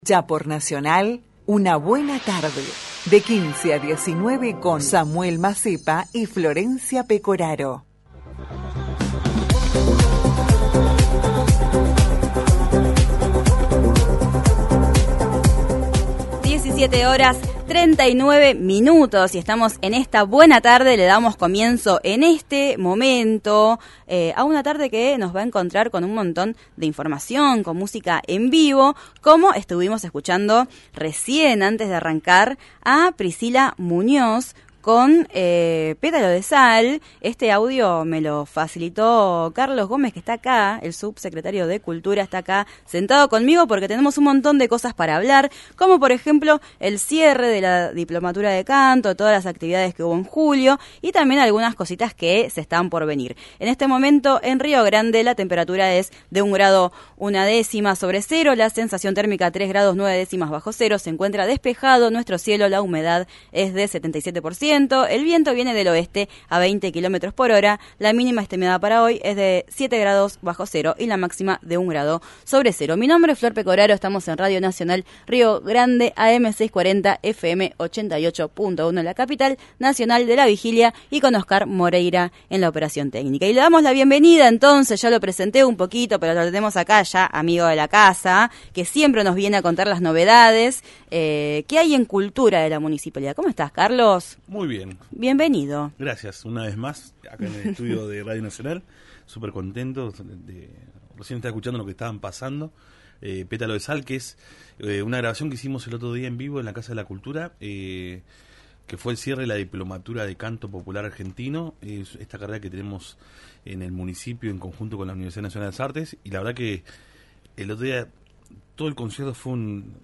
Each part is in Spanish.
Ya por Nacional, Una Buena Tarde, de 15 a 19 con Samuel Macepa y Florencia Pecoraro. Horas 39 minutos y estamos en esta buena tarde. Le damos comienzo en este momento a una tarde que nos va a encontrar con un montón de información, con música en vivo, como estuvimos escuchando recién antes de arrancar a Priscila Muñoz con Pétalo de Sal. Este audio me lo facilitó Carlos Gómez, que está acá, el subsecretario de Cultura, está acá sentado conmigo porque tenemos un montón de cosas para hablar, como por ejemplo el cierre de la diplomatura de canto, todas las actividades que hubo en julio y también algunas cositas que se están por venir. En este momento en Río Grande la temperatura es de 1 grado 1 décima sobre cero, la sensación térmica 3 grados 9 décimas bajo cero, se encuentra despejado nuestro cielo, la humedad es de 77%. El viento viene del oeste a 20 kilómetros por hora. La mínima estimada para hoy es de 7 grados bajo cero y la máxima de 1 grado sobre cero. Mi nombre es Flor Pecoraro, estamos en Radio Nacional Río Grande, AM 640, FM 88.1 en la capital nacional de la vigilia y con Oscar Moreira en la operación técnica. Y le damos la bienvenida entonces, ya lo presenté un poquito, pero lo tenemos acá ya, amigo de la casa, que siempre nos viene a contar las novedades que hay en cultura de la municipalidad. ¿Cómo estás, Carlos? Muy bien. Bienvenido. Gracias, una vez más, acá en el estudio de Radio Nacional. Súper contento. Recién estaba escuchando lo que estaban pasando. Pétalo de Sal, que es una grabación que hicimos el otro día en vivo en la Casa de la Cultura, que fue el cierre de la diplomatura de canto popular argentino. Es esta carrera que tenemos en el municipio en conjunto con la Universidad Nacional de las Artes. Y la verdad que el otro día todo el concierto fue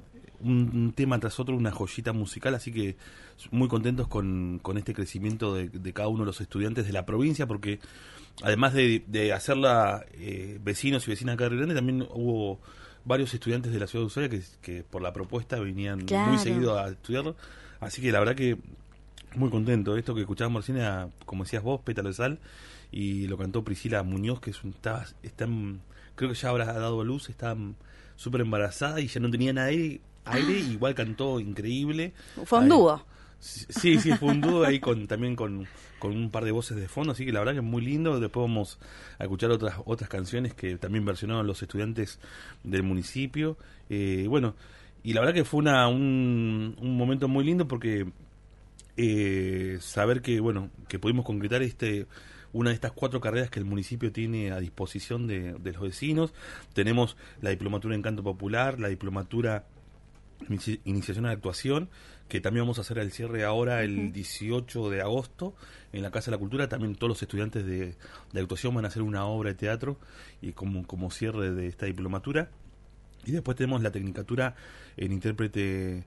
un tema tras otro, una joyita musical, así que muy contentos con este crecimiento de cada uno de los estudiantes de la provincia, porque además de hacerla vecinos y vecinas acá de Río Grande, también hubo varios estudiantes de la ciudad de Ushuaia que por la propuesta venían muy seguido a estudiarlo, así que la verdad que muy contento. Esto que escuchábamos recién era, como decías vos, Pétalo de Sal, y lo cantó Priscila Muñoz, que creo que ya habrá dado a luz, está súper embarazada y ya no tenía aire, igual cantó increíble. Fue un dúo. Sí, fue un dúo ahí también con un par de voces de fondo, así que la verdad que es muy lindo. Después vamos a escuchar otras canciones que también versionaron los estudiantes del municipio. Bueno, y la verdad que fue un momento muy lindo porque saber que pudimos concretar una de estas 4 carreras que el municipio tiene a disposición de los vecinos. Tenemos la diplomatura en canto popular, la diplomatura iniciación a la actuación, que también vamos a hacer el cierre ahora el 18 de agosto en la Casa de la Cultura. También todos los estudiantes de actuación van a hacer una obra de teatro y como cierre de esta diplomatura. Y después tenemos la tecnicatura en intérprete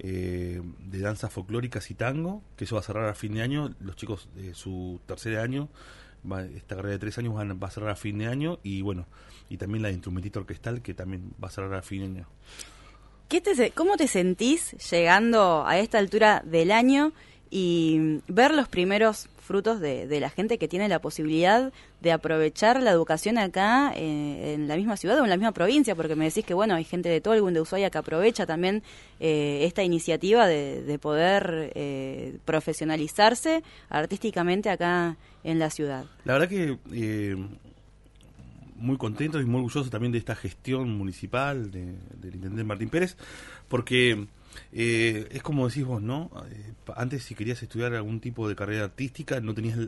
de danzas folclóricas y tango, que eso va a cerrar a fin de año. Los chicos de su tercer año, esta carrera de 3 años va a cerrar a fin de año, y bueno, y también la de instrumentista orquestal, que también va a cerrar a fin de año. ¿Cómo te sentís llegando a esta altura del año y ver los primeros frutos de la gente que tiene la posibilidad de aprovechar la educación acá en la misma ciudad o en la misma provincia? Porque me decís que bueno, hay gente de Tolwyn, de Ushuaia, que aprovecha también esta iniciativa de poder profesionalizarse artísticamente acá en la ciudad. La verdad que muy contento y muy orgulloso también de esta gestión municipal del intendente Martín Pérez, porque es como decís vos, ¿no? Antes, si querías estudiar algún tipo de carrera artística, no tenías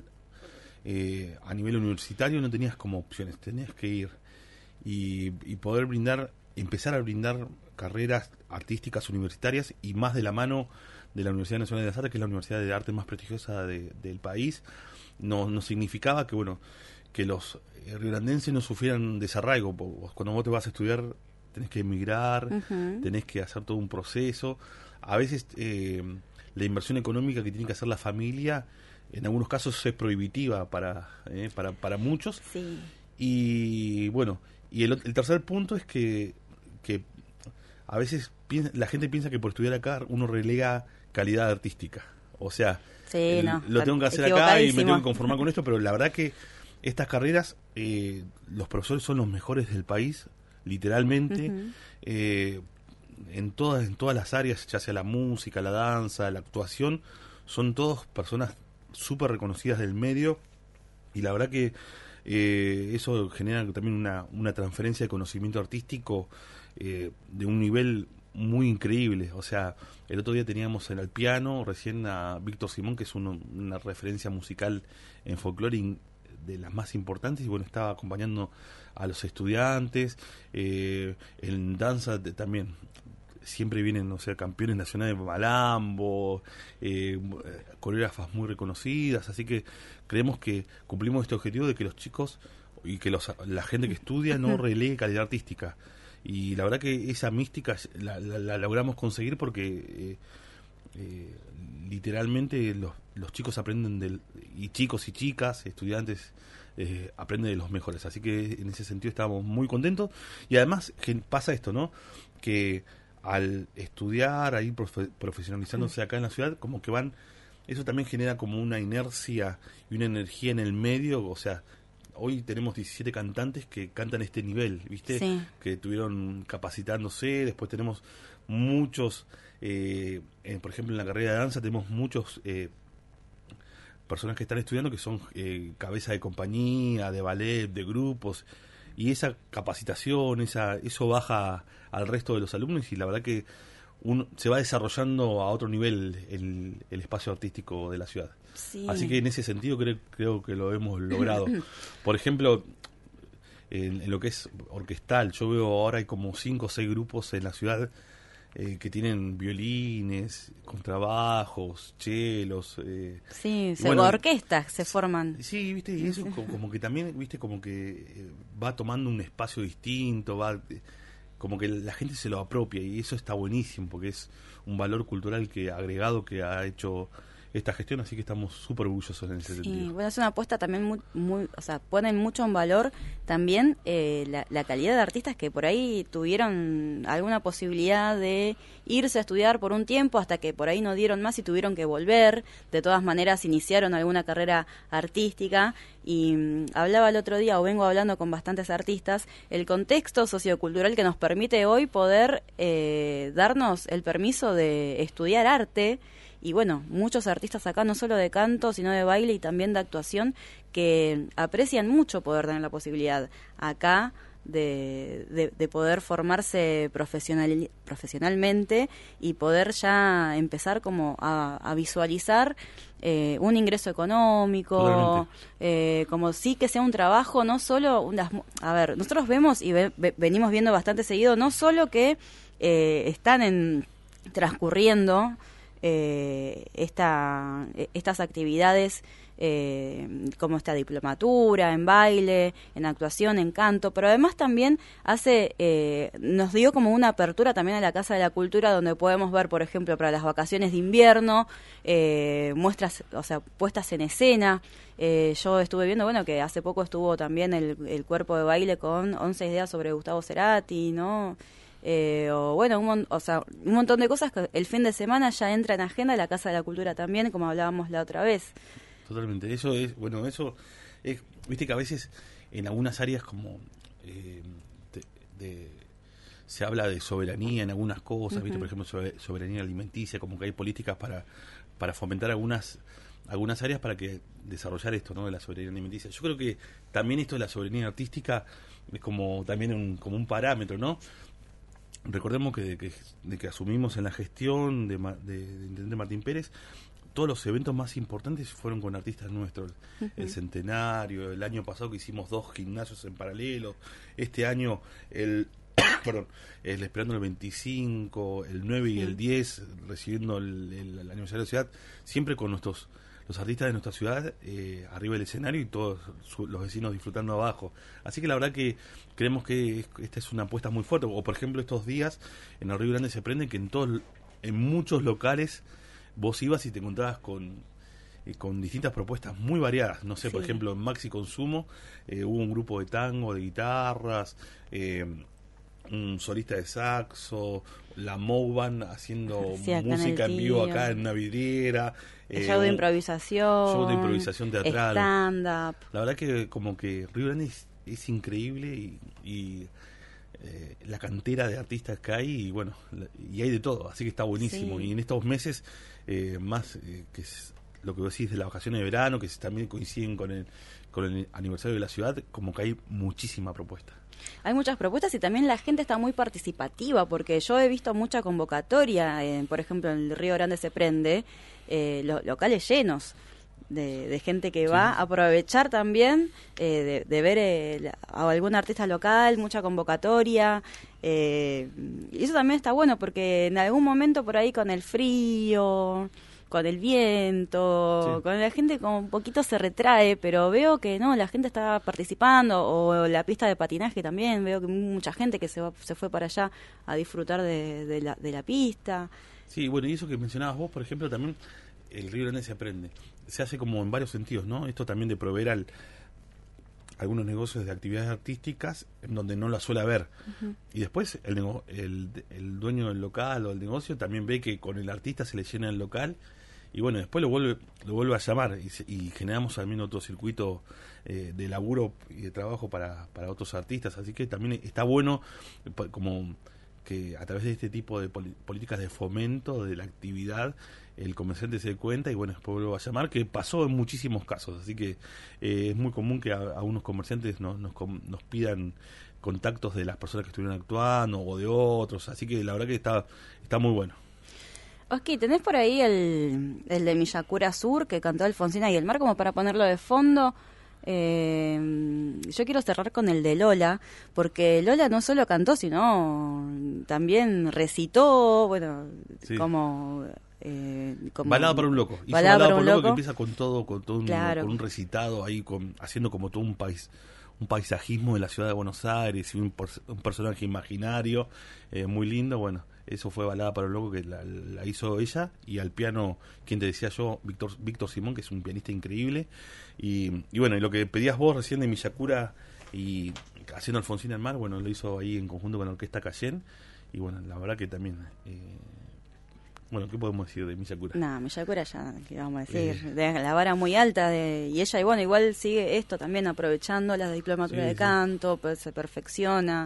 a nivel universitario, no tenías como opciones, tenías que ir y poder empezar a brindar carreras artísticas universitarias, y más de la mano de la Universidad Nacional de las Artes, que es la universidad de arte más prestigiosa del país. No significaba que los riograndenses no sufrieran desarraigo. Cuando vos te vas a estudiar tenés que emigrar, tenés que hacer todo un proceso. A veces la inversión económica que tiene que hacer la familia en algunos casos es prohibitiva para muchos. Sí. Y bueno, y el tercer punto es que a veces la gente piensa que por estudiar acá uno relega calidad artística. O sea, lo tengo que hacer acá y me tengo que conformar con esto, pero la verdad que estas carreras, los profesores son los mejores del país, literalmente. en todas las áreas, ya sea la música, la danza, la actuación, son todos personas súper reconocidas del medio, y la verdad que eso genera también una transferencia de conocimiento artístico de un nivel muy increíble. O sea, el otro día teníamos en el piano recién a Víctor Simón, que es una referencia musical en folclore de las más importantes, y bueno, estaba acompañando a los estudiantes. En danza también siempre vienen, o sea, campeones nacionales de malambo, coreógrafas muy reconocidas, así que creemos que cumplimos este objetivo de que los chicos y que la gente que estudia no relegue calidad artística. Y la verdad que esa mística la logramos conseguir porque literalmente los chicos aprenden y chicos y chicas, estudiantes, aprenden de los mejores. Así que en ese sentido estamos muy contentos. Y además pasa esto, ¿no? Que al estudiar, a ir profesionalizándose acá en la ciudad, como que eso también genera como una inercia y una energía en el medio. O sea, hoy tenemos 17 cantantes que cantan este nivel, ¿viste? Sí. Que estuvieron capacitándose. Después tenemos muchos, por ejemplo, en la carrera de danza tenemos muchos personas que están estudiando que son cabeza de compañía, de ballet, de grupos, y esa capacitación, eso baja al resto de los alumnos, y la verdad que se va desarrollando a otro nivel el espacio artístico de la ciudad. Sí. Así que en ese sentido creo que lo hemos logrado. Por ejemplo, en lo que es orquestal, yo veo ahora hay como 5 o 6 grupos en la ciudad que tienen violines, contrabajos, chelos. Sí, bueno, orquestas se forman. Sí, viste, y eso como que también, viste, como que va tomando un espacio distinto, como que la gente se lo apropia, y eso está buenísimo porque es un valor cultural agregado que ha hecho esta gestión, así que estamos súper orgullosos en ese sentido. Bueno, es una apuesta también o sea, ponen mucho en valor también la calidad de artistas que por ahí tuvieron alguna posibilidad de irse a estudiar por un tiempo hasta que por ahí no dieron más y tuvieron que volver. De todas maneras iniciaron alguna carrera artística, y hablaba el otro día, o vengo hablando con bastantes artistas, el contexto sociocultural que nos permite hoy poder darnos el permiso de estudiar arte. Y bueno, muchos artistas acá, no solo de canto, sino de baile y también de actuación, que aprecian mucho poder tener la posibilidad acá de poder formarse profesionalmente y poder ya empezar como a visualizar un ingreso económico, como sí que sea un trabajo, no solo a ver, nosotros vemos y venimos viendo bastante seguido, no solo que están transcurriendo estas actividades como esta diplomatura en baile, en actuación, en canto, pero además también nos dio como una apertura también a la Casa de la Cultura, donde podemos ver, por ejemplo, para las vacaciones de invierno, muestras, o sea, puestas en escena. Yo estuve viendo, bueno, que hace poco estuvo también el cuerpo de baile con 11 ideas sobre Gustavo Cerati, ¿no? O bueno, un montón de cosas que el fin de semana ya entra en agenda de la Casa de la Cultura también, como hablábamos la otra vez. Totalmente, eso es, viste que a veces en algunas áreas como se habla de soberanía en algunas cosas, viste, por ejemplo, soberanía alimenticia, como que hay políticas para fomentar algunas áreas para que desarrollar esto, ¿no?, de la soberanía alimenticia. Yo creo que también esto de la soberanía artística es como también como un parámetro, ¿no? Recordemos que de que asumimos en la gestión de Intendente Martín Pérez, todos los eventos más importantes fueron con artistas nuestros. El Centenario, el año pasado que hicimos 2 gimnasios en paralelo, este año el Esperando el 25, el 9 y el 10, recibiendo el aniversario de la ciudad, siempre con los artistas de nuestra ciudad arriba del escenario y todos los vecinos disfrutando abajo. Así que la verdad que creemos que esta es una apuesta muy fuerte. O por ejemplo, estos días en el Río Grande se prende que en muchos locales vos ibas y te encontrabas con distintas propuestas muy variadas. No sé, por ejemplo, en Maxi Consumo hubo un grupo de tango, de guitarras, un solista de saxo, la Mouban haciendo música en vivo acá en una vidriera, show de improvisación teatral, stand-up. La verdad que como que Río Grande es increíble y la cantera de artistas que hay y bueno, y hay de todo, así que está buenísimo. Sí. Y en estos meses, más que es lo que vos decís de las vacaciones de verano, que también coinciden con el aniversario de la ciudad, como que hay muchísima propuesta. Hay muchas propuestas y también la gente está muy participativa, porque yo he visto mucha convocatoria, por ejemplo, en el Río Grande se prende, los locales llenos de gente que va a aprovechar también de ver a algún artista local, mucha convocatoria, y eso también está bueno, porque en algún momento por ahí con el frío, con el viento, con la gente como un poquito se retrae, pero veo que no, la gente está participando, o la pista de patinaje también, veo que mucha gente que se fue para allá a disfrutar de la pista. Sí, bueno, y eso que mencionabas vos, por ejemplo, también el Río Grande se aprende. Se hace como en varios sentidos, ¿no? Esto también de proveer algunos negocios de actividades artísticas en donde no la suele haber. Uh-huh. Y después el dueño del local o del negocio también ve que con el artista se le llena el local y bueno, después lo vuelve a llamar y generamos también otro circuito de laburo y de trabajo para otros artistas. Así que también está bueno como que a través de este tipo de políticas de fomento de la actividad el comerciante se dé cuenta y bueno, después lo va a llamar, que pasó en muchísimos casos, así que es muy común que a unos comerciantes nos pidan contactos de las personas que estuvieron actuando o de otros, así que la verdad que está muy bueno. Oski, ¿tenés por ahí el de Miyakura Sur que cantó Alfonsina y el Mar como para ponerlo de fondo? Yo quiero cerrar con el de Lola, porque Lola no solo cantó, sino también recitó, bueno, sí. como Balada para un loco. Hizo Balada para un loco que empieza con todo claro. con un recitado ahí, haciendo como todo un paisajismo de la ciudad de Buenos Aires y un personaje imaginario muy lindo. Bueno, eso fue Balada para un loco que la hizo ella, y al piano, quien te decía yo, Víctor Simón, que es un pianista increíble. Y bueno, y lo que pedías vos recién de Miyakura y haciendo Alfonsina el Mar, bueno, lo hizo ahí en conjunto con la Orquesta Cayenne. Y bueno, la verdad que también... bueno, ¿qué podemos decir de Miyakura? No, Miyakura ya, ¿qué vamos a decir? De la vara muy alta, y ella, y bueno, igual sigue esto también aprovechando la diplomatura de canto, pues se perfecciona.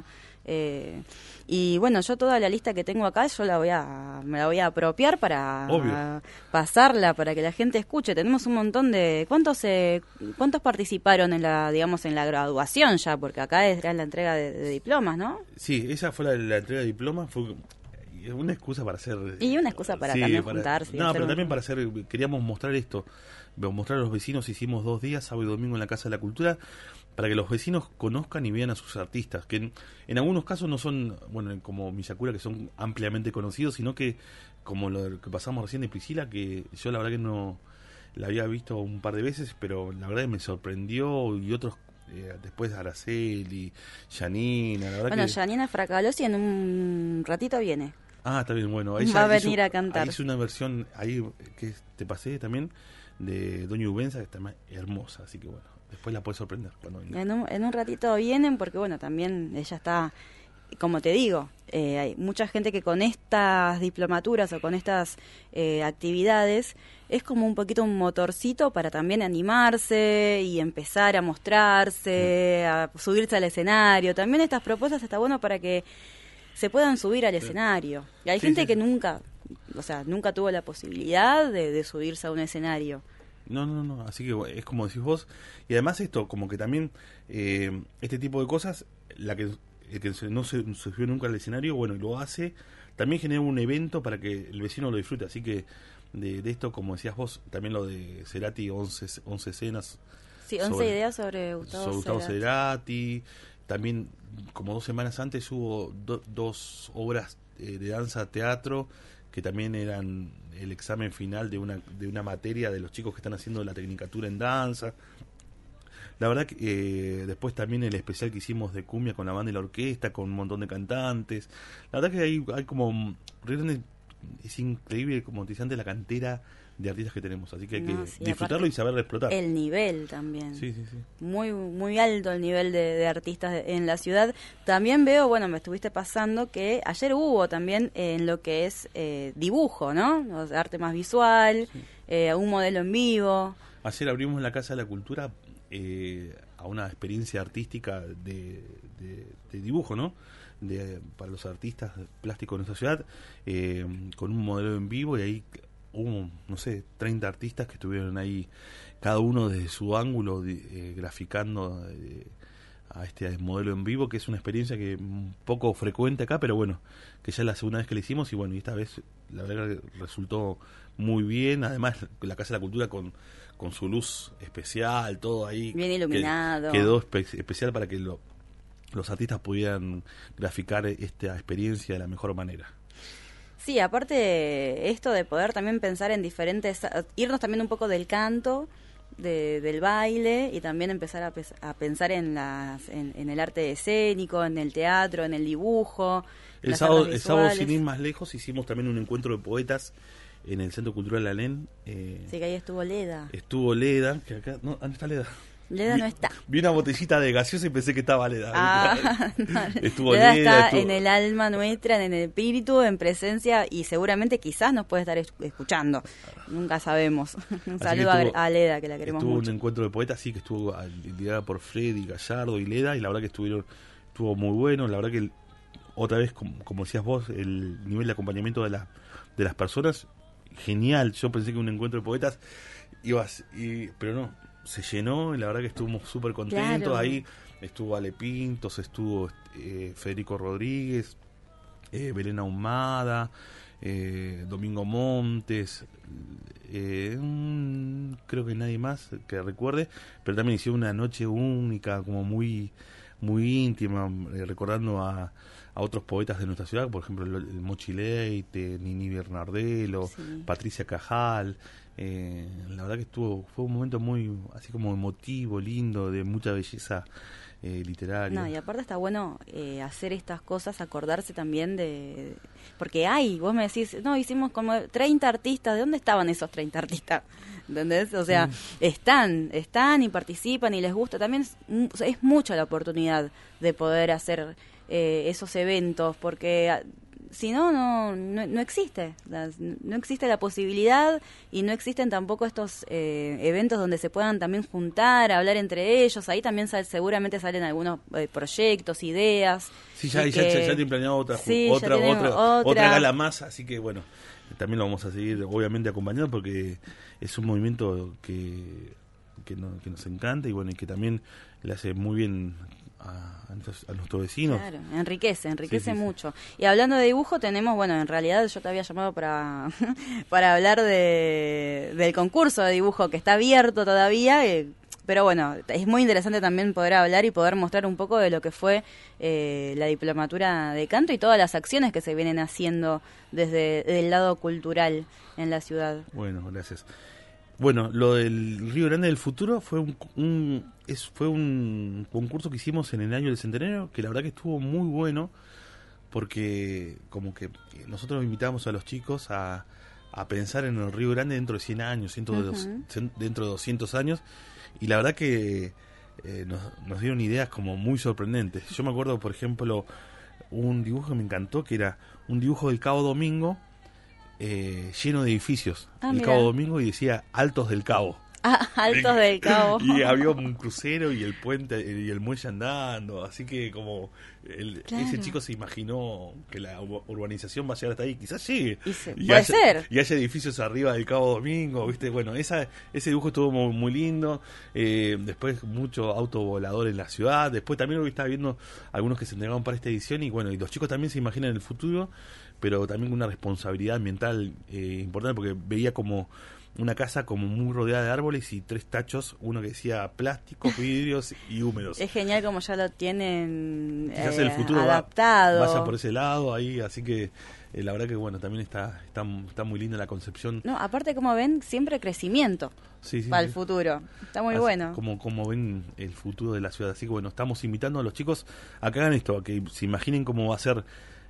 Y bueno, yo toda la lista que tengo acá, me la voy a apropiar para pasarla, para que la gente escuche. Tenemos un montón de... ¿Cuántos participaron en la graduación ya? Porque acá era la entrega de diplomas, ¿no? Sí, esa fue la entrega de diplomas, fue... una excusa para hacer... Y una excusa para también juntarse. No, pero también para hacer... Queríamos mostrar esto, mostrar a los vecinos. Hicimos 2 días, sábado y domingo en la Casa de la Cultura, para que los vecinos conozcan y vean a sus artistas, que en algunos casos no son, bueno, como Miyakura, que son ampliamente conocidos, sino que, como lo que pasamos recién de Priscila, que yo la verdad que no la había visto un par de veces, pero la verdad que me sorprendió, y otros... después Araceli, Janina, la verdad. Bueno, Janina Fracalosi en un ratito viene. Ah, está bien, bueno. Ella va a venir a cantar. Hizo una versión ahí que te pasé también de Doña Ubenza, que está hermosa, así que bueno, después la puedes sorprender cuando venga. En un ratito vienen, porque bueno, también ella está, como te digo, hay mucha gente que con estas diplomaturas o con estas actividades es como un poquito un motorcito para también animarse y empezar a mostrarse, a subirse al escenario. También estas propuestas está bueno para que se puedan subir al escenario. Y hay gente que nunca tuvo la posibilidad de subirse a un escenario. No, así que es como decís vos. Y además esto, como que también este tipo de cosas, el que no se subió nunca al escenario, bueno, y lo hace, también genera un evento para que el vecino lo disfrute. Así que de esto, como decías vos, también lo de Cerati, 11 escenas. Sí, 11 ideas sobre Gustavo Cerati. También, como 2 semanas antes, hubo 2 obras de danza teatro que también eran el examen final de una materia de los chicos que están haciendo la tecnicatura en danza. La verdad que después también el especial que hicimos de cumbia con la banda y la orquesta, con un montón de cantantes. La verdad que hay como... Es increíble, como te decía antes, la cantera de artistas que tenemos, así que hay que disfrutarlo y saber explotar. El nivel también. Sí. Muy muy alto el nivel de artistas en la ciudad. También veo, bueno, me estuviste pasando que ayer hubo también en lo que es dibujo, ¿no? O sea, arte más visual, un modelo en vivo. Ayer abrimos la Casa de la Cultura a una experiencia artística de dibujo, ¿no? para los artistas plásticos de nuestra ciudad, con un modelo en vivo, y ahí hubo, no sé, 30 artistas que estuvieron ahí, cada uno desde su ángulo, graficando a este modelo en vivo, que es una experiencia que un poco frecuente acá, pero bueno, que ya es la segunda vez que la hicimos, y bueno, y esta vez la verdad que resultó muy bien. Además, la Casa de la Cultura con su luz especial, todo ahí bien iluminado, quedó especial para que los artistas pudieran graficar esta experiencia de la mejor manera. Sí, aparte esto de poder también pensar en diferentes, irnos también un poco del canto, del baile, y también empezar a pensar en el arte escénico, en el teatro, en el dibujo. El sábado, sin ir más lejos, hicimos también un encuentro de poetas en el Centro Cultural Alén. Sí, que ahí estuvo Leda. Estuvo Leda, que acá, no, ¿dónde está Leda? Leda no está. Vi una botellita de gaseosa y pensé que estaba Leda. No. Estuvo Leda Leda, está en el alma nuestra, en el espíritu, en presencia, y seguramente quizás nos puede estar escuchando. Nunca sabemos. Un saludo a Leda, que la queremos mucho. Estuvo un encuentro de poetas, sí, que estuvo liderada por Freddy, Gallardo y Leda, y la verdad que estuvo muy bueno. La verdad que otra vez, como decías vos, el nivel de acompañamiento de las personas, genial. Yo pensé que un encuentro de poetas pero no, se llenó, y la verdad que estuvimos súper contentos. Claro. Ahí estuvo Ale Pintos, estuvo Federico Rodríguez, Belén Ahumada, Domingo Montes, creo que nadie más que recuerde, pero también hicieron una noche única, como muy muy íntima, recordando a otros poetas de nuestra ciudad, por ejemplo el Mochi Leite, Nini Bernardelo, sí. Patricia Cajal. La verdad que fue un momento muy así como emotivo, lindo, de mucha belleza literaria. No, y aparte está bueno hacer estas cosas, acordarse también porque vos me decís, no, hicimos como 30 artistas, ¿de dónde estaban esos 30 artistas? ¿Entendés? O sea, están y participan y les gusta. También es mucha la oportunidad de poder hacer esos eventos, porque si no existe. No existe la posibilidad, y no existen tampoco estos eventos donde se puedan también juntar, hablar entre ellos. Ahí también seguramente salen algunos proyectos, ideas. Sí, ya tienen planeado otra gala más, así que bueno, también lo vamos a seguir obviamente acompañando, porque es un movimiento que nos encanta, y bueno, y que también le hace muy bien a nuestros vecinos. Claro, enriquece sí, mucho. Sí. Y hablando de dibujo, tenemos, bueno, en realidad yo te había llamado para hablar del concurso de dibujo, que está abierto todavía, pero bueno, es muy interesante también poder hablar y poder mostrar un poco de lo que fue la diplomatura de canto y todas las acciones que se vienen haciendo desde el lado cultural en la ciudad. Bueno, gracias. Bueno, lo del Río Grande del Futuro fue un concurso que hicimos en el año del centenario, que la verdad que estuvo muy bueno, porque como que nosotros invitamos a los chicos a pensar en el Río Grande dentro de 100 años, dentro de 200 años, y la verdad que nos dieron ideas como muy sorprendentes. Yo me acuerdo, por ejemplo, un dibujo que me encantó, que era un dibujo del Cabo Domingo, lleno de edificios, el Cabo Domingo, y decía Altos del Cabo. Altos del Cabo. Y había un crucero y el puente y el muelle andando, así que como ese chico se imaginó que la urbanización va a llegar hasta ahí, quizás llegue. Puede ser. Y haya edificios arriba del Cabo Domingo, ¿viste? Bueno, ese dibujo estuvo muy, muy lindo. Después mucho autovolador en la ciudad. Después también hoy estaba viendo algunos que se entregaron para esta edición, y bueno, y los chicos también se imaginan el futuro, pero también con una responsabilidad ambiental importante, porque veía como una casa como muy rodeada de árboles y 3 tachos, uno que decía plásticos, vidrios y húmedos. Es genial como ya lo tienen el futuro adaptado. Vaya por ese lado ahí, así que la verdad que bueno, también está muy linda la concepción. No, aparte como ven, siempre crecimiento para el futuro. Está muy bueno. Como ven el futuro de la ciudad. Así que bueno, estamos invitando a los chicos a que hagan esto, a que se imaginen cómo va a ser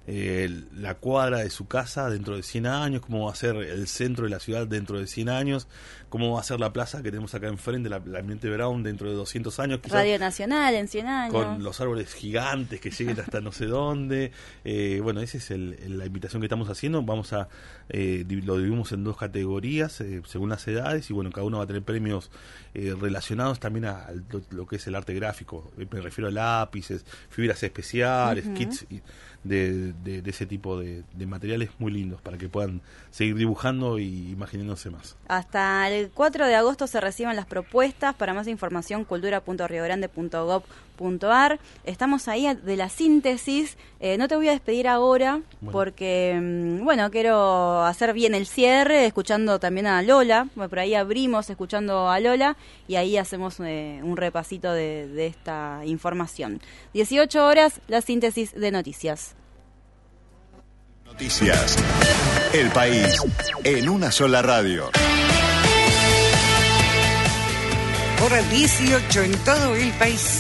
la cuadra de su casa dentro de 100 años, cómo va a ser el centro de la ciudad dentro de 100 años, cómo va a ser la plaza que tenemos acá enfrente, la Almirante Brown, dentro de 200 años. Radio Nacional en 100 años. Con los árboles gigantes que lleguen hasta no sé dónde. Bueno, esa es la invitación que estamos haciendo. Vamos a lo dividimos en 2 categorías, según las edades, y bueno, cada uno va a tener premios relacionados también a lo que es el arte gráfico. Me refiero a lápices, fibras especiales, kits de ese tipo de materiales muy lindos para que puedan seguir dibujando y imaginándose más. Hasta el 4 de agosto se reciben las propuestas. Para más información, cultura.riogrande.gov.ar. Estamos ahí de la síntesis. No te voy a despedir ahora porque, quiero hacer bien el cierre, escuchando también a Lola. Por ahí abrimos escuchando a Lola y ahí hacemos un repasito de esta información. 18 horas, la síntesis de noticias. Noticias. El país en una sola radio. Hora 18 en todo el país.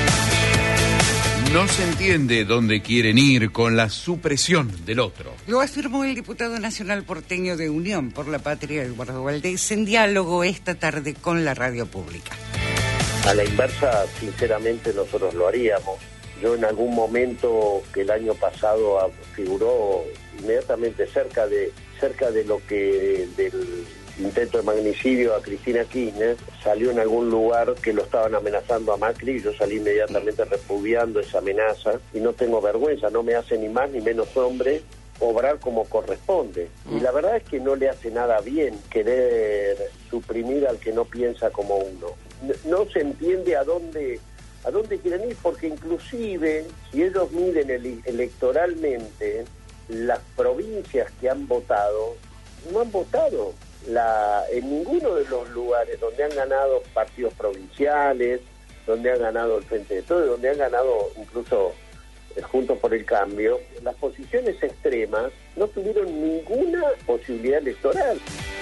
No se entiende dónde quieren ir con la supresión del otro. Lo afirmó el diputado nacional porteño de Unión por la Patria, Eduardo Valdés, en diálogo esta tarde con la radio pública. A la inversa, sinceramente, nosotros lo haríamos. Yo en algún momento que el año pasado figuró inmediatamente cerca de lo que del intento de magnicidio a Cristina Kirchner, salió en algún lugar que lo estaban amenazando a Macri y yo salí inmediatamente repudiando esa amenaza y no tengo vergüenza, no me hace ni más ni menos hombre obrar como corresponde. Y la verdad es que no le hace nada bien querer suprimir al que no piensa como uno. No se entiende a dónde quieren ir, porque inclusive si ellos miden electoralmente las provincias que han votado, no han votado en ninguno de los lugares donde han ganado partidos provinciales, donde han ganado el Frente de Todos, donde han ganado incluso Juntos por el Cambio. Las posiciones extremas no tuvieron ninguna posibilidad electoral.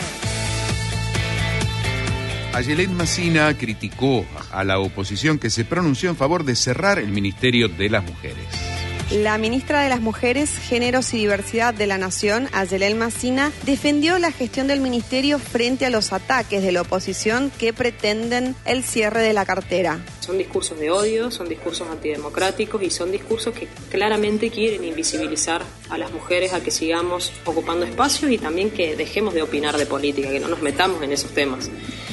Ayelén Massina criticó a la oposición que se pronunció en favor de cerrar el Ministerio de las Mujeres. La ministra de las Mujeres, Géneros y Diversidad de la Nación, Ayelén Massina, defendió la gestión del ministerio frente a los ataques de la oposición que pretenden el cierre de la cartera. Son discursos de odio, son discursos antidemocráticos y son discursos que claramente quieren invisibilizar a las mujeres a que sigamos ocupando espacios y también que dejemos de opinar de política, que no nos metamos en esos temas.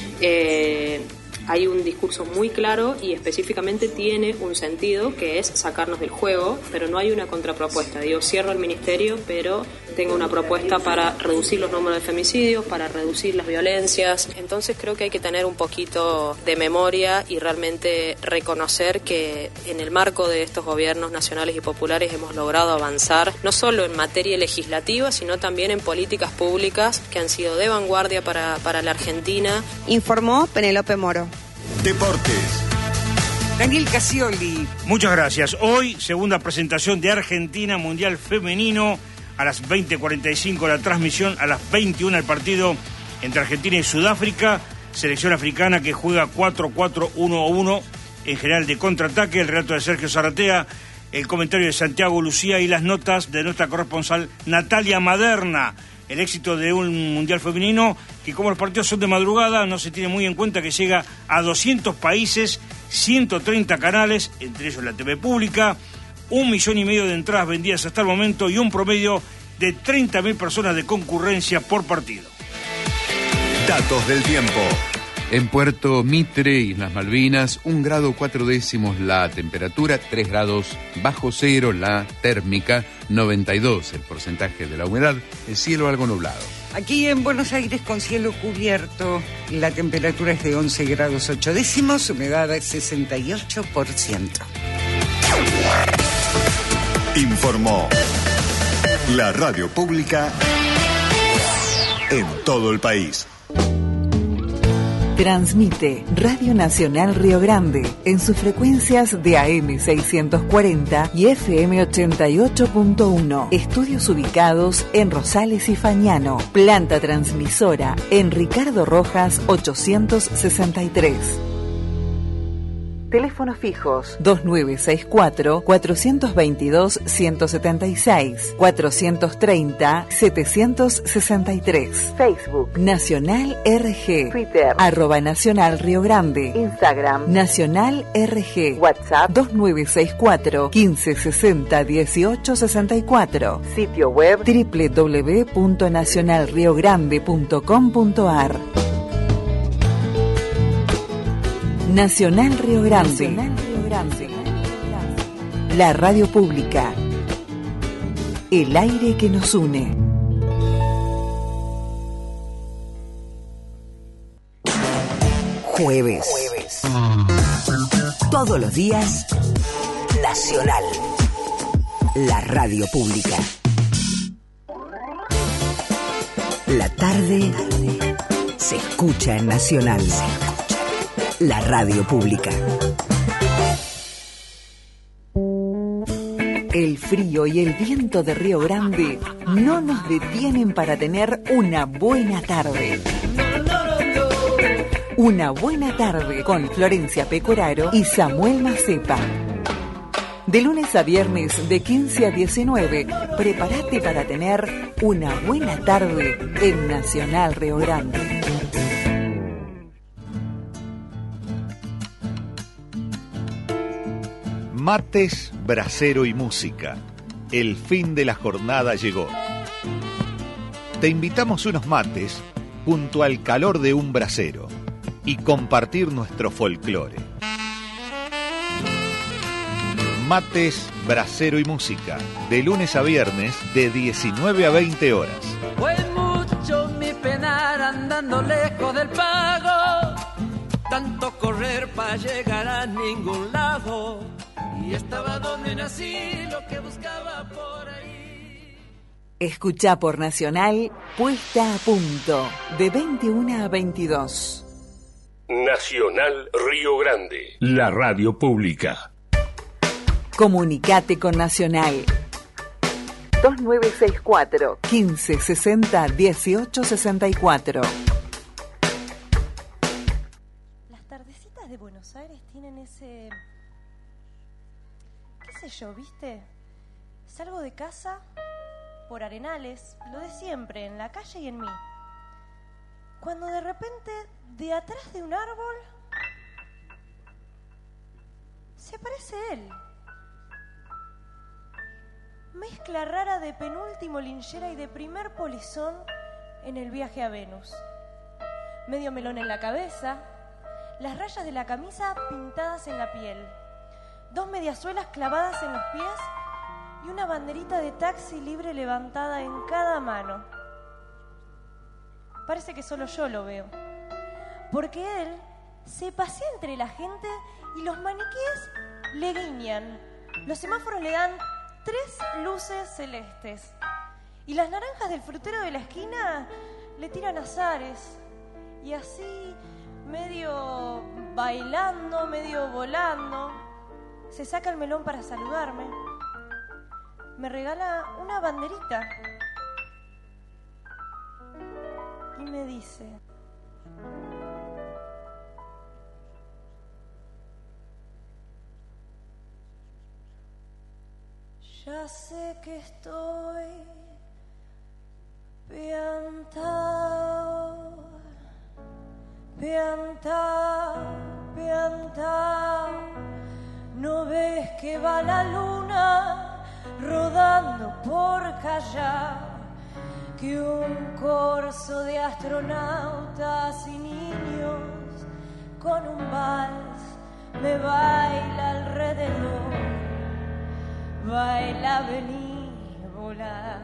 Hay un discurso muy claro y específicamente tiene un sentido que es sacarnos del juego, pero no hay una contrapropuesta. Digo, cierro el ministerio, pero tengo una propuesta para reducir los números de femicidios, para reducir las violencias. Entonces creo que hay que tener un poquito de memoria y realmente reconocer que en el marco de estos gobiernos nacionales y populares hemos logrado avanzar, no solo en materia legislativa, sino también en políticas públicas que han sido de vanguardia para la Argentina. Informó Penélope Moro. Deportes. Daniel Casioli. Muchas gracias. Hoy, segunda presentación de Argentina, Mundial Femenino, a las 20:45 la transmisión, a las 21 el partido entre Argentina y Sudáfrica, selección africana que juega 4-4-1-1, en general de contraataque, el relato de Sergio Zaratea, el comentario de Santiago Lucía y las notas de nuestra corresponsal Natalia Maderna. El éxito de un Mundial Femenino que, como los partidos son de madrugada, no se tiene muy en cuenta que llega a 200 países, 130 canales, entre ellos la TV pública, 1,5 millones de entradas vendidas hasta el momento y un promedio de 30.000 personas de concurrencia por partido. Datos del tiempo. En Puerto Mitre, Islas Malvinas, 1 grado 4 décimos la temperatura, 3 grados bajo cero la térmica, 92 el porcentaje de la humedad, el cielo algo nublado. Aquí en Buenos Aires con cielo cubierto, la temperatura es de 11 grados 8 décimos, humedad de 68%. Informó la radio pública en todo el país. Transmite Radio Nacional Río Grande en sus frecuencias de AM 640 y FM 88.1. Estudios ubicados en Rosales y Fañano. Planta transmisora en Ricardo Rojas 863. Teléfonos fijos 2964-422-176, 430-763. Facebook Nacional RG. Twitter @Nacional Río Grande. Instagram Nacional RG. WhatsApp 2964-1560-1864. Sitio web www.nacionalriogrande.com.ar. Nacional Río Grande. La radio pública. El aire que nos une. Jueves. Todos los días, Nacional. La radio pública. La tarde se escucha en Nacional. La radio pública. El frío y el viento de Río Grande no nos detienen para tener una buena tarde. Una buena tarde con Florencia Pecoraro y Samuel Macepa. De lunes a viernes de 15 a 19, prepárate para tener una buena tarde en Nacional Río Grande. Mates, brasero y música. El fin de la jornada llegó. Te invitamos unos mates junto al calor de un brasero y compartir nuestro folclore. Mates, brasero y música, de lunes a viernes de 19 a 20 horas. Fue mucho mi penar andando lejos del pago, tanto correr para llegar a ningún lado. Y estaba donde nací, lo que buscaba por ahí. Escuchá por Nacional, Puesta a Punto, de 21 a 22. Nacional Río Grande, la radio pública. Comunicate con Nacional. 2964-1560-1864. Las tardecitas de Buenos Aires tienen ese... qué sé yo, ¿viste? Salgo de casa por Arenales, lo de siempre, en la calle y en mí. Cuando de repente, de atrás de un árbol, se aparece él. Mezcla rara de penúltimo linchera y de primer polizón en el viaje a Venus. Medio melón en la cabeza, las rayas de la camisa pintadas en la piel, 2 mediasuelas clavadas en los pies y una banderita de taxi libre levantada en cada mano. Parece que solo yo lo veo, porque él se pasea entre la gente y los maniquíes le guiñan. Los semáforos le dan 3 luces celestes y las naranjas del frutero de la esquina le tiran azares. Y así, medio bailando, medio volando, se saca el melón para saludarme. Me regala una banderita y me dice: ya sé que estoy piantao, piantao, piantao. ¿No ves que va la luna rodando por Callao? Que un corso de astronautas y niños con un vals me baila alrededor. Baila, vení, volar.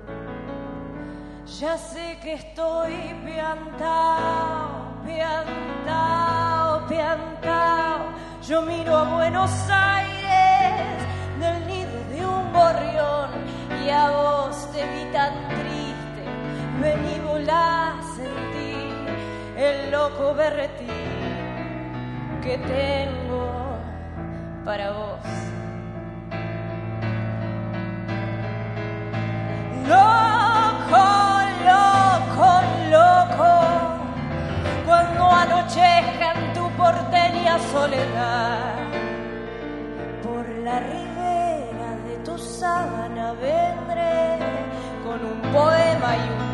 Ya sé que estoy piantao, piantao, piantao. Yo miro a Buenos Aires del nido de un gorrión y a vos te vi tan triste. Vení, volá, sentí el loco berretín que tengo para vos. Loco, loco, loco, cuando anochezca en tu porteña soledad,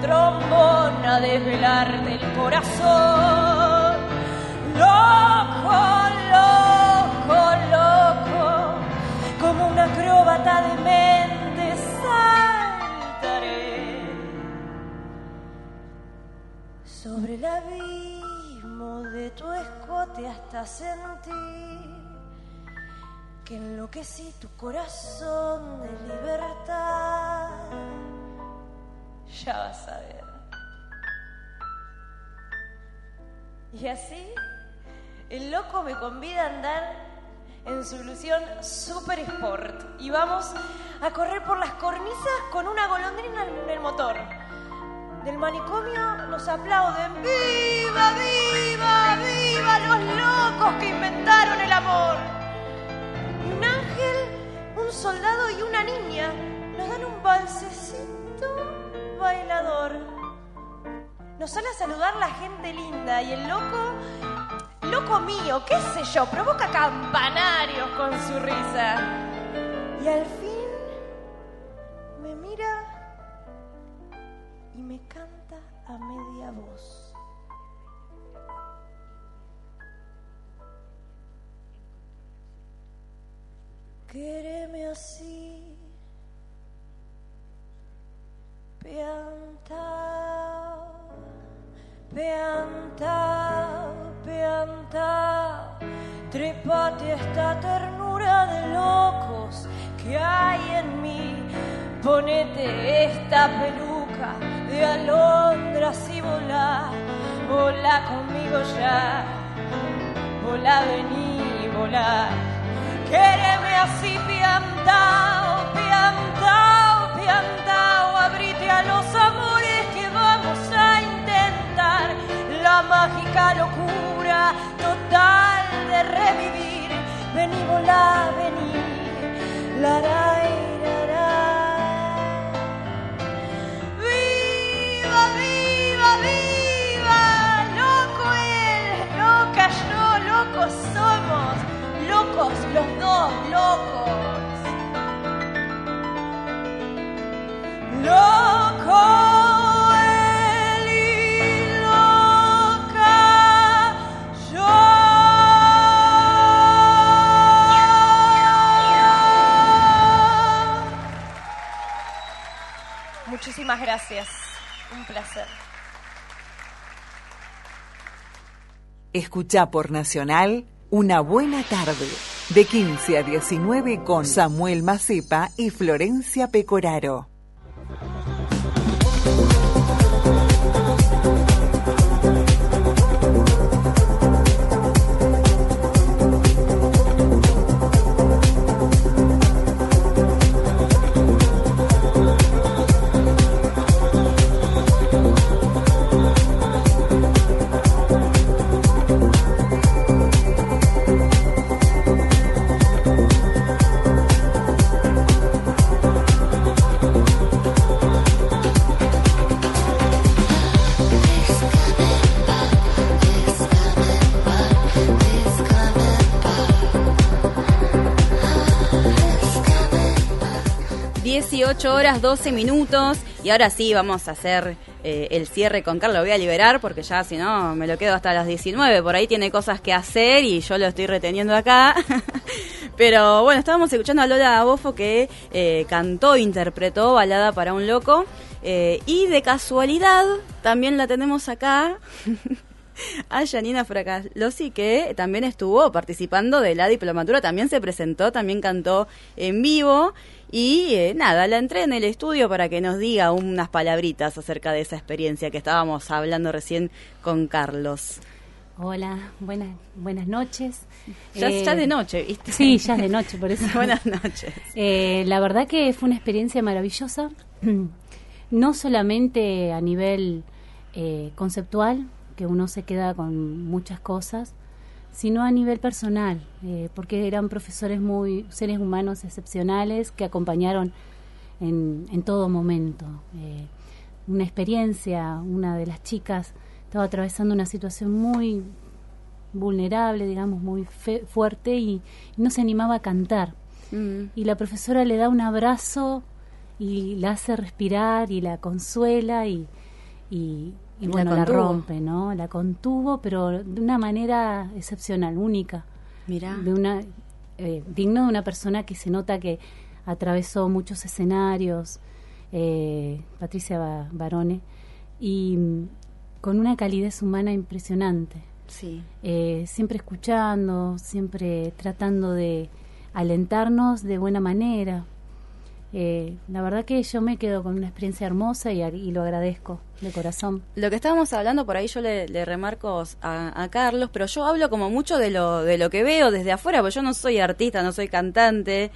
trombón a desvelarte el corazón. Loco, loco, loco, como un acróbata de mente saltaré sobre el abismo de tu escote hasta sentir que enloquecí tu corazón de libertad. Ya vas a ver. Y así, el loco me convida a andar en su ilusión Super Sport. Y vamos a correr por las cornisas con una golondrina en el motor. Del manicomio nos aplauden. ¡Viva, viva, viva los locos que inventaron el amor! Y un ángel, un soldado y una niña nos dan un balsecito bailador. Nos sale a saludar la gente linda y el loco mío, qué sé yo, provoca campanarios con su risa. Y al fin me mira y me canta a media voz. Quéreme así, piantao, piantao, piantao, trépate a esta ternura de locos que hay en mí, ponete esta peluca de alondras y volá, volá conmigo ya, volá, vení, volá. Quéreme así, piantao, piantao, piantao, abrite a los amores que vamos a intentar la mágica locura total de revivir. Vení, volá, vení, viva, viva, viva, loco él, loca yo, locos somos. Locos, los dos locos. Loco él y loca yo. Muchísimas gracias. Un placer. Escuchá por Nacional Una Buena Tarde, de 15 a 19 con Samuel Macepa y Florencia Pecoraro. Horas 12 minutos y ahora sí vamos a hacer el cierre con Carlos. Lo voy a liberar porque ya si no me lo quedo hasta las 19. Por ahí tiene cosas que hacer y yo lo estoy reteniendo acá. Pero bueno, estábamos escuchando a Lola Bofo que cantó, interpretó Balada para un Loco y de casualidad también la tenemos acá a Janina Fracalosi, que también estuvo participando de la diplomatura, también se presentó, también cantó en vivo. Y nada, la entré en el estudio para que nos diga unas palabritas acerca de esa experiencia que estábamos hablando recién con Carlos. Hola, buenas noches. Ya de noche, ¿viste? Sí, ya es de noche, por eso. Buenas noches. La verdad que fue una experiencia maravillosa, no solamente a nivel conceptual, que uno se queda con muchas cosas, sino a nivel personal, porque eran profesores seres humanos excepcionales que acompañaron en todo momento. Una experiencia, una de las chicas estaba atravesando una situación muy vulnerable, digamos, muy fuerte y no se animaba a cantar. Y la profesora le da un abrazo y la hace respirar y la consuela y y bueno, la rompe, ¿no? La contuvo, pero de una manera excepcional, única. Mirá. Digno de una persona que se nota que atravesó muchos escenarios, Patricia Barone, y con una calidez humana impresionante. Sí. Siempre escuchando, siempre tratando de alentarnos de buena manera. La verdad que yo me quedo con una experiencia hermosa y lo agradezco de corazón. Lo que estábamos hablando por ahí, yo le remarco a Carlos, pero yo hablo como mucho de lo que veo desde afuera, porque yo no soy artista, no soy cantante,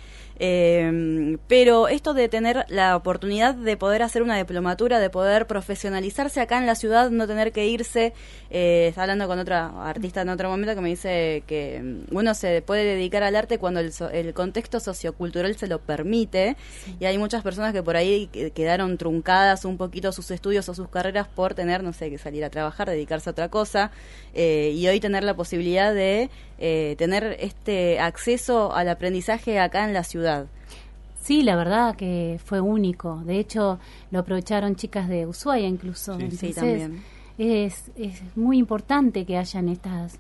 pero esto de tener la oportunidad de poder hacer una diplomatura, de poder profesionalizarse acá en la ciudad, no tener que irse, estaba hablando con otra artista en otro momento que me dice que uno se puede dedicar al arte cuando el contexto sociocultural se lo permite, sí. Y hay muchas personas que por ahí quedaron truncadas un poquito sus estudios o sus carreras por tener, no sé, que salir a trabajar, dedicarse a otra cosa, y hoy tener la posibilidad de tener este acceso al aprendizaje acá en la ciudad. Sí, la verdad que fue único. De hecho, lo aprovecharon chicas de Ushuaia incluso. Sí, entonces, sí, también. Es muy importante que hayan estas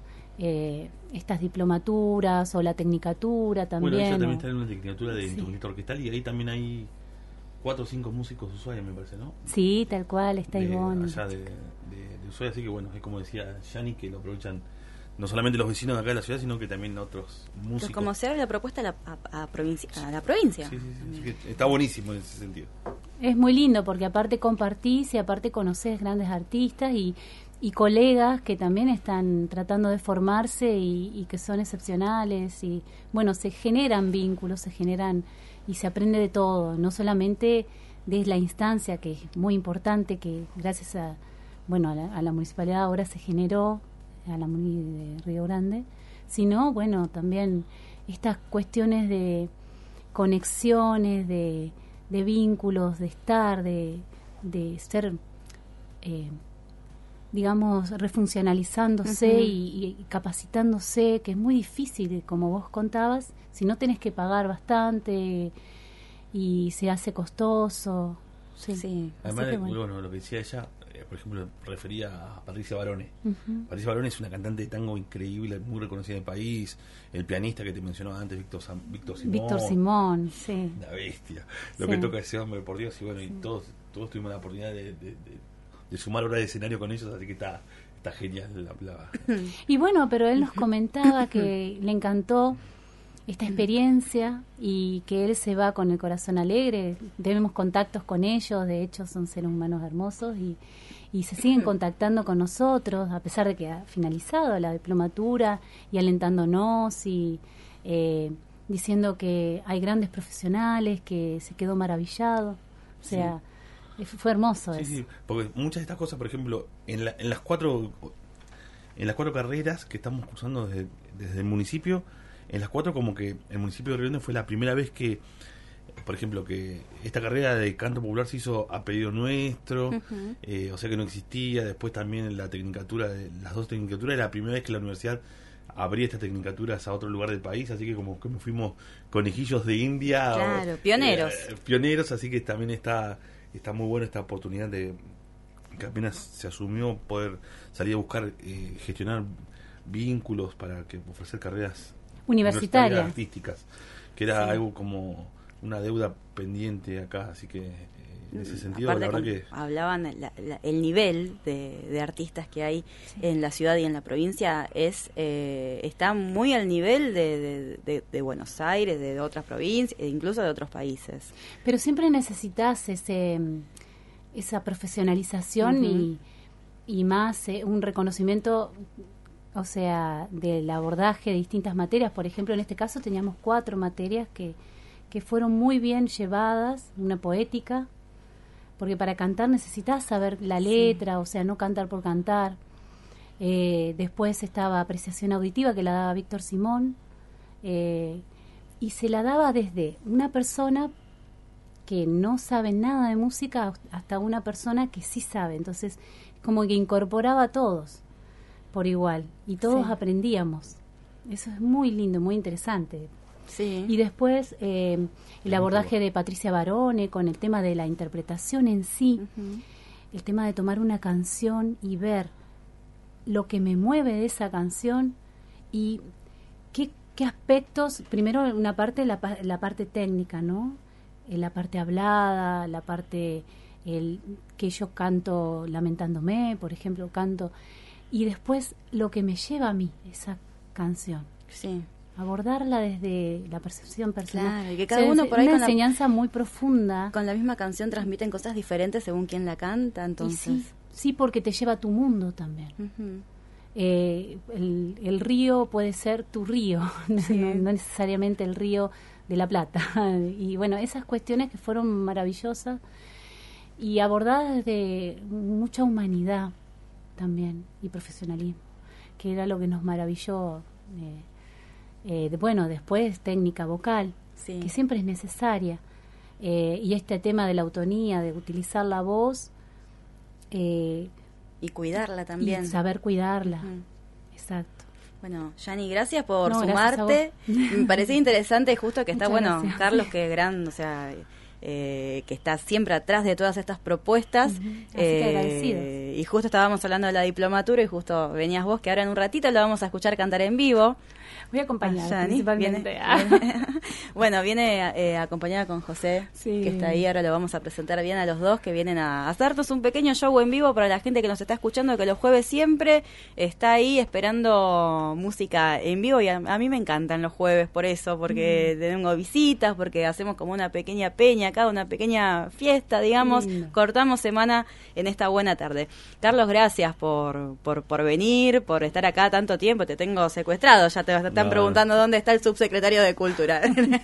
diplomaturas o la tecnicatura también. Bueno, ella también está en una tecnicatura de instrumento orquestal y ahí también hay 4 o 5 músicos de Ushuaia, me parece, ¿no? Sí, tal cual, está Ivonne. Allá de Ushuaia, así que bueno, es como decía Yani, que lo aprovechan no solamente los vecinos de acá de la ciudad, sino que también otros músicos. Pues como se abre la propuesta a la provincia. Sí, así que está buenísimo en ese sentido. Es muy lindo porque aparte compartís y aparte conocés grandes artistas y colegas que también están tratando de formarse y que son excepcionales y bueno, se generan vínculos, y se aprende de todo, no solamente de la instancia que es muy importante, que gracias a la municipalidad ahora se generó, a la Muni de Río Grande, sino bueno, también estas cuestiones de conexiones, de vínculos, de estar, de ser digamos, refuncionalizándose y capacitándose, que es muy difícil, como vos contabas, si no tenés que pagar bastante y se hace costoso. Sí. Además, bueno, lo que decía ella, por ejemplo, refería a Patricia Barone. Uh-huh. Patricia Barone es una cantante de tango increíble, muy reconocida en el país. El pianista que te mencionaba antes, Víctor Simón. Víctor Simón, sí. Una bestia. Lo que toca ese hombre, por Dios, y bueno, y todos tuvimos la oportunidad de sumar horas de escenario con ellos, así que está genial Y bueno, pero él nos comentaba que le encantó esta experiencia y que él se va con el corazón alegre. Tenemos contactos con ellos, de hecho son seres humanos hermosos y se siguen contactando con nosotros a pesar de que ha finalizado la diplomatura y alentándonos y diciendo que hay grandes profesionales, que se quedó maravillado. O sea, fue hermoso eso. Sí, porque muchas de estas cosas, por ejemplo, en las cuatro carreras que estamos cursando desde el municipio, en las 4 como que el municipio de Río Grande fue la primera vez que, por ejemplo, que esta carrera de canto popular se hizo a pedido nuestro, o sea que no existía. Después también la tecnicatura, las 2 tecnicaturas, era la primera vez que la universidad abría estas tecnicaturas a otro lugar del país, así que como fuimos conejillos de India. Claro, pioneros. Pioneros, así que también está muy buena esta oportunidad de que apenas se asumió poder salir a buscar, gestionar vínculos para que ofrecer carreras universitarias artísticas, que era algo como una deuda pendiente acá, así que en ese sentido aparte, la verdad que hablaban el nivel de artistas que hay en la ciudad y en la provincia está muy al nivel de Buenos Aires, de otras provincias e incluso de otros países, pero siempre necesitas esa profesionalización y más un reconocimiento, o sea, del abordaje de distintas materias. Por ejemplo, en este caso teníamos 4 materias que fueron muy bien llevadas, una poética, porque para cantar necesitas saber la letra, o sea, no cantar por cantar. Después estaba apreciación auditiva, que la daba Víctor Simón, y se la daba desde una persona que no sabe nada de música hasta una persona que sí sabe. Entonces, como que incorporaba a todos por igual y todos aprendíamos. Eso es muy lindo, muy interesante. Sí. Y después el abordaje de Patricia Barone con el tema de la interpretación en sí. el tema de tomar una canción y ver lo que me mueve de esa canción y qué aspectos, primero una parte, la parte técnica, ¿no? La parte hablada, la parte que yo canto lamentándome, por ejemplo, canto, y después lo que me lleva a mí esa canción. Sí. Abordarla desde la percepción personal. Claro, y que cada uno por ahí una con enseñanza muy profunda. Con la misma canción transmiten cosas diferentes según quien la canta, entonces. Sí, porque te lleva a tu mundo también. Uh-huh. El río puede ser tu río, sí. no necesariamente el río de La Plata. Y bueno, esas cuestiones que fueron maravillosas y abordadas desde mucha humanidad también y profesionalismo, que era lo que nos maravilló. Bueno, después técnica vocal, sí, que siempre es necesaria, y este tema de la autonía, de utilizar la voz y cuidarla también, y saber cuidarla. Exacto. Bueno, Yani, gracias por sumarte. Me parecía interesante justo que está, gracias. Carlos, que es gran, o sea, que está siempre atrás de todas estas propuestas. Así que agradecidos. Y justo estábamos hablando de la diplomatura y justo venías vos, que ahora en un ratito lo vamos a escuchar cantar en vivo. Voy a acompañar principalmente. Bueno, viene acompañada con José, sí, que está ahí. Ahora lo vamos a presentar bien a los dos, que vienen a hacernos un pequeño show en vivo para la gente que nos está escuchando, que los jueves siempre está ahí esperando música en vivo. Y a mí me encantan los jueves por eso, porque tengo visitas, porque hacemos como una pequeña peña acá, una pequeña fiesta, digamos. Cortamos semana en esta buena tarde. Carlos, gracias por venir, por estar acá tanto tiempo. Te tengo secuestrado, ya te están preguntando dónde está el subsecretario de Cultura.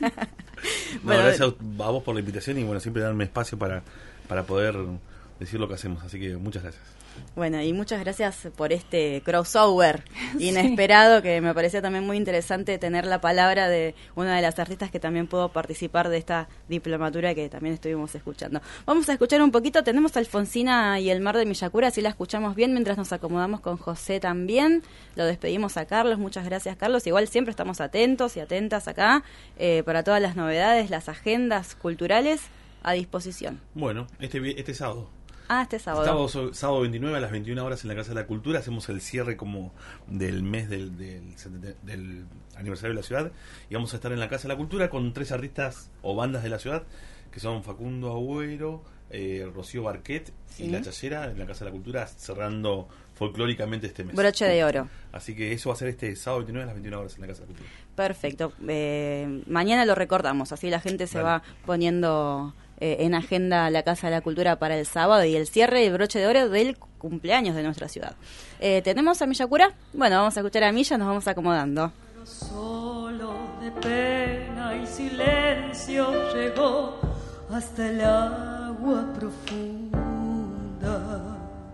Bueno, gracias a vos por la invitación y bueno, siempre darme espacio para poder decir lo que hacemos, así que muchas gracias. Bueno, y muchas gracias por este crossover inesperado, que me parecía también muy interesante tener la palabra de una de las artistas que también pudo participar de esta diplomatura que también estuvimos escuchando. Vamos a escuchar un poquito, tenemos a Alfonsina y el mar de Miyakura, así la escuchamos bien mientras nos acomodamos con José también. Lo despedimos a Carlos, muchas gracias Carlos, igual siempre estamos atentos y atentas acá para todas las novedades, las agendas culturales a disposición. Bueno, este sábado. Este sábado. Sábado 29 a las 21 horas en la Casa de la Cultura. Hacemos el cierre como del mes del aniversario de la ciudad. Y vamos a estar en la Casa de la Cultura con 3 artistas o bandas de la ciudad, que son Facundo Agüero, Rocío Barquet y La Chayera, en la Casa de la Cultura, cerrando folclóricamente este mes. Broche de oro. Así que eso va a ser este sábado 29 a las 21 horas en la Casa de la Cultura. Perfecto. Mañana lo recordamos, así la gente se va poniendo en agenda la Casa de la Cultura para el sábado y el cierre y el broche de oro del cumpleaños de nuestra ciudad. ¿Tenemos a Miyakura? Bueno, vamos a escuchar a Milla, nos vamos acomodando. Solo de pena y silencio llegó hasta el agua profunda.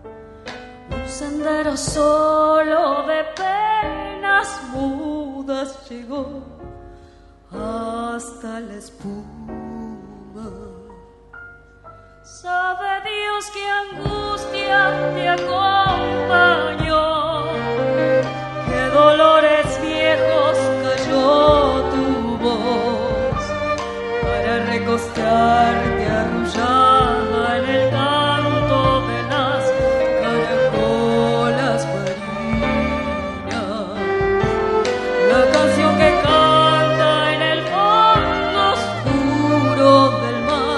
Un sendero solo de penas mudas llegó hasta la espuma. Sabe Dios qué angustia te acompañó, qué dolores viejos cayó tu voz para recostarte arrullada en el canto de las caracolas marinas. La canción que canta en el fondo oscuro del mar,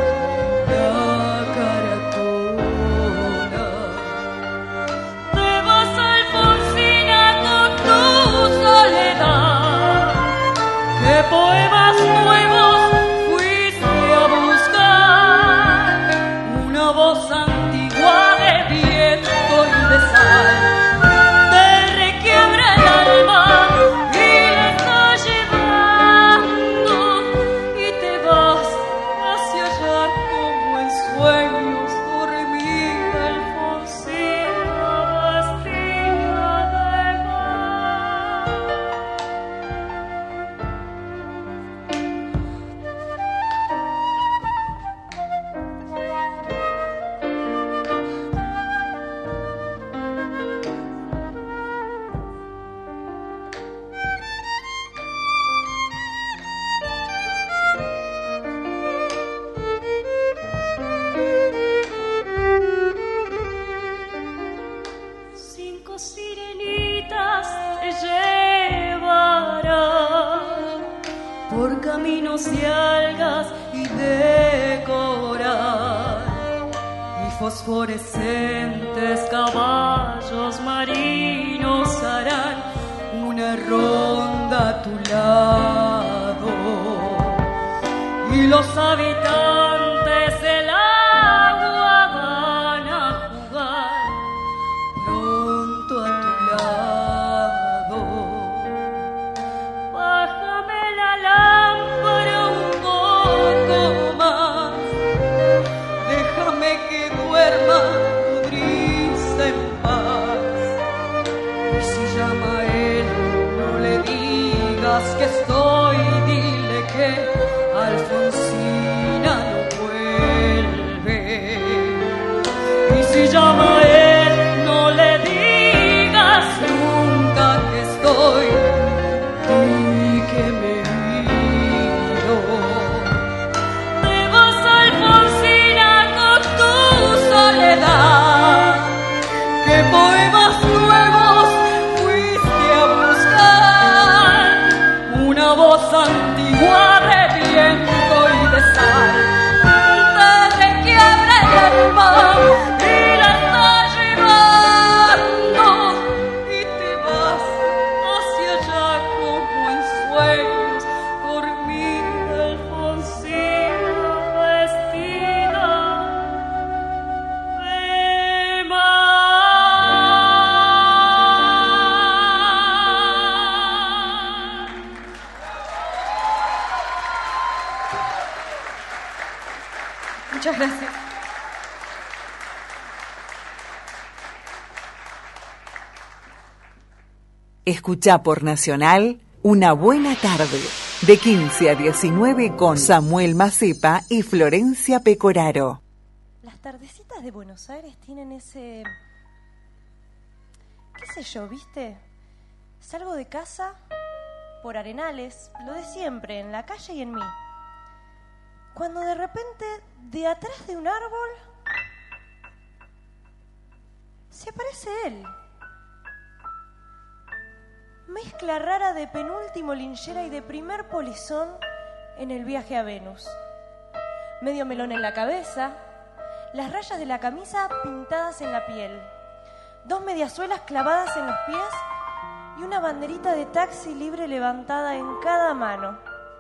poemas nuevos fuiste a buscar, una voz antigua de viento y de sal te requiebra el alma y la está llevando y te vas hacia allá como en sueños dormida Alfonsina vestida de mar. caminos y algas y de coral, y fosforescentes caballos marinos harán una ronda a tu lado, y los habitantes del agua van a jugar pronto a tu lado. Bájame la lámpara un poco más, déjame que duerma pudrirse en paz. Y si llama a él, no le digas que estoy, dile que Alfonsina no vuelve. Y si llama a él, no le digas nunca que estoy, di que me he ido. Te vas, Alfonsina, con tu soledad. ¿Qué poemas nuevos fuiste a buscar? Una voz antigua de viento y de sal te quiebra el alma y la está llevando, y te vas hacia allá como en sueños por mí, Alfonsina vestida de mar. Muchas gracias. Escuchá por Nacional Una Buena Tarde, de 15 a 19 con Samuel Macepa y Florencia Pecoraro. Las tardecitas de Buenos Aires tienen ese... qué sé yo, ¿viste? Salgo de casa por Arenales, lo de siempre, en la calle y en mí. Cuando de repente, de atrás de un árbol, se aparece él. Mezcla rara de penúltimo linchera y de primer polizón en el viaje a Venus. Medio melón en la cabeza, las rayas de la camisa pintadas en la piel, 2 mediasuelas clavadas en los pies y una banderita de taxi libre levantada en cada mano.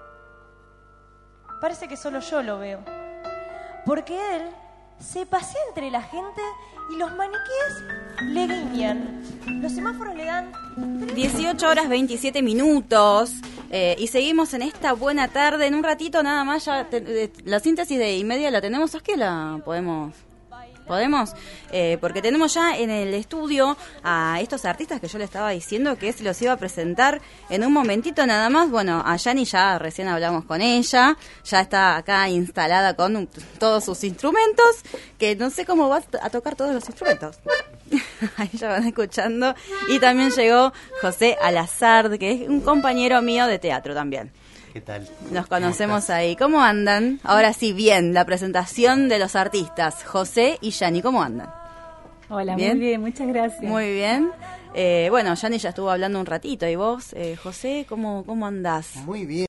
Parece que solo yo lo veo, porque él se pasea entre la gente y los maniquíes le guiñan. Los semáforos le dan 18 horas 27 minutos y seguimos en esta buena tarde. En un ratito nada más ya la síntesis de y media la tenemos. ¿Es que la podemos? Porque tenemos ya en el estudio a estos artistas que yo le estaba diciendo que se los iba a presentar en un momentito nada más. Bueno, a Yani ya recién hablamos con ella, ya está acá instalada con todos sus instrumentos, que no sé cómo va a tocar todos los instrumentos. Ahí ya van escuchando. Y también llegó José Alazard, que es un compañero mío de teatro también. ¿Qué tal? Nos conocemos ahí. ¿Cómo andan? Ahora sí, bien, la presentación de los artistas, José y Yani, ¿cómo andan? Hola, ¿bien? Muy bien, muchas gracias. Muy bien. Bueno, Yani ya estuvo hablando un ratito. ¿Y vos, José, cómo andás? Muy bien.